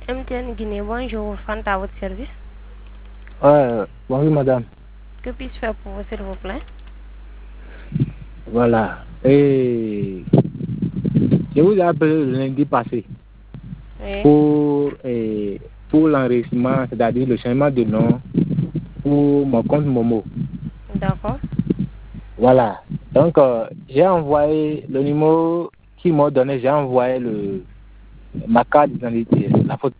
MTN Guinée, bonjour, Fanta à votre service. Bonjour madame. Que puis-je faire pour vous, s'il vous plaît? Voilà. Et je vous ai appelé le lundi passé Oui, pour l'enregistrement, c'est-à-dire le changement de nom pour mon compte Momo. d'accord. Voilà. Donc, j'ai envoyé le numéro qu'ils m'ont donné, j'ai envoyé ma carte d'identité, la photo.